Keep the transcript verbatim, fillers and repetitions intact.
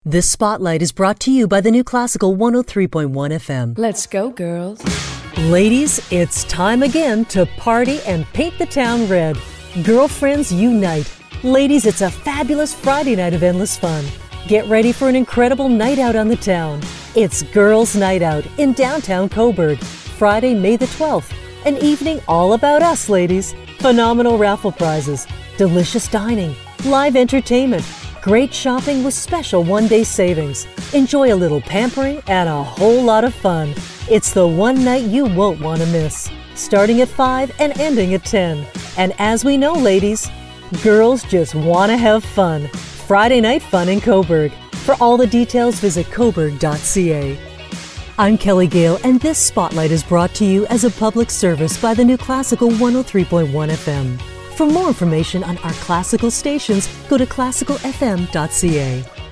This spotlight is brought to you by the New Classical one oh three point one F M. Let's go, girls. Ladies, it's time again to party and paint the town red. Girlfriends unite. Ladies, it's a fabulous Friday night of endless fun. Get ready for an incredible night out on the town. It's Girls' Night Out in downtown Cobourg, Friday, May the twelfth. An evening all about us, ladies. Phenomenal raffle prizes, delicious dining, live entertainment, great shopping with special one-day savings. Enjoy a little pampering and a whole lot of fun. It's the one night you won't want to miss. Starting at five and ending at ten. And as we know, ladies, girls just want to have fun. Friday night fun in Cobourg. For all the details, visit cobourg dot c a. I'm Kelly Gale, and this spotlight is brought to you as a public service by the New Classical one oh three point one F M. For more information on our classical stations, go to classical f m dot c a.